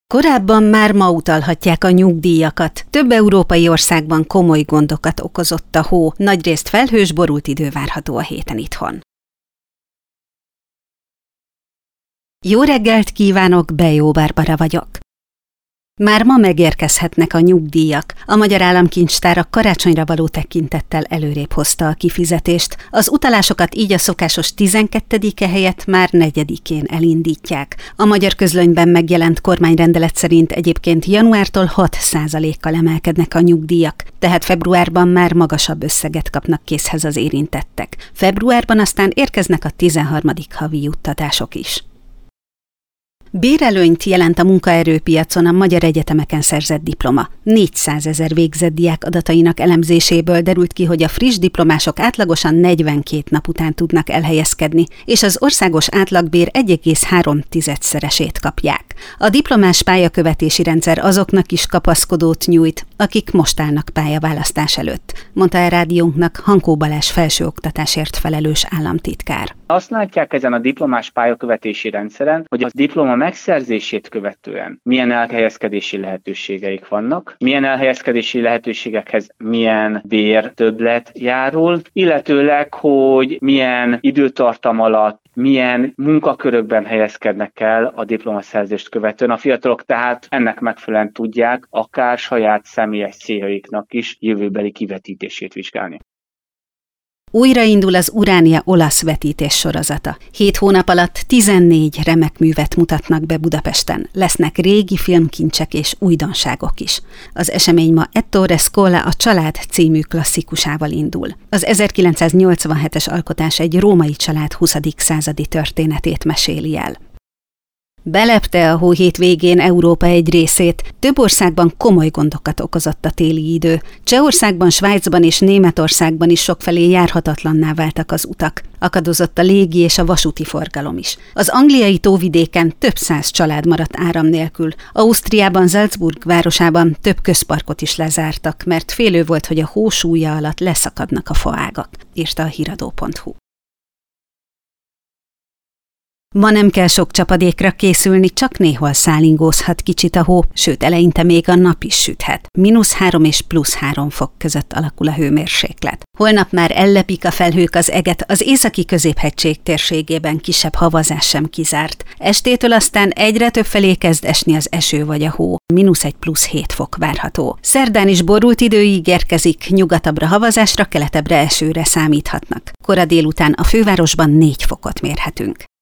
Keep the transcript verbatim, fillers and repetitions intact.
Korábban már ma utalhatják a nyugdíjakat. Több európai országban komoly gondokat okozott a hó, nagyrészt felhős, borult idő várható a héten itthon. Jó reggelt kívánok, Bejó Barbara vagyok. Már ma megérkezhetnek a nyugdíjak. A Magyar Államkincstár a karácsonyra való tekintettel előrébb hozta a kifizetést. Az utalásokat így a szokásos tizenkettedike helyett már negyedikén elindítják. A Magyar Közlönyben megjelent kormányrendelet szerint egyébként januártól hat százalékkal emelkednek a nyugdíjak, tehát februárban már magasabb összeget kapnak készhez az érintettek. Februárban aztán érkeznek a tizenharmadik havi juttatások is. Bérelőnyt jelent a munkaerőpiacon a magyar egyetemeken szerzett diploma. négyszázezer végzett diák adatainak elemzéséből derült ki, hogy a friss diplomások átlagosan negyvenkét nap után tudnak elhelyezkedni, és az országos átlagbér egy egész három szeresét kapják. A diplomás pályakövetési rendszer azoknak is kapaszkodót nyújt, akik most állnak pályaválasztás előtt, mondta el rádiónknak Hankó Balázs felsőoktatásért felelős államtitkár. Azt látják ezen a diplomás pályakövetési rendszeren, hogy a diploma megszerzését követően milyen elhelyezkedési lehetőségeik vannak, milyen elhelyezkedési lehetőségekhez milyen bértöbblet járul, illetőleg, hogy milyen időtartam alatt, milyen munkakörökben helyezkednek el a diplomaszerzést követően. A fiatalok tehát ennek megfelelően tudják akár saját személyes céljaiknak is jövőbeli kivetítését vizsgálni. Újraindul az Uránia olasz vetítés sorozata. Hét hónap alatt tizennégy remek művet mutatnak be Budapesten. Lesznek régi filmkincsek és újdonságok is. Az esemény ma Ettore Scola a Család című klasszikusával indul. Az ezerkilencszáznyolcvanhetes alkotás egy római család huszadik századi történetét meséli el. Belepte a hó hétvégén Európa egy részét, több országban komoly gondokat okozott a téli idő. Csehországban, Svájcban és Németországban is sokfelé járhatatlanná váltak az utak. Akadozott a légi és a vasúti forgalom is. Az angliai tóvidéken több száz család maradt áram nélkül. Ausztriában, Salzburg városában több közparkot is lezártak, mert félő volt, hogy a hó súlya alatt leszakadnak a faágak, írta a híradó pont hu. Ma nem kell sok csapadékra készülni, csak néhol szálingózhat kicsit a hó, sőt eleinte még a nap is süthet. mínusz három és plusz három fok között alakul a hőmérséklet. Holnap már ellepik a felhők az eget, az északi középhegység térségében kisebb havazás sem kizárt. Estétől aztán egyre több felé kezd esni az eső vagy a hó, mínusz egy plusz hét fok várható. Szerdán is borult idő ígérkezik, nyugatabbra havazásra, keletebbre esőre számíthatnak. Kora délután a fővárosban négy fokot mérhetünk.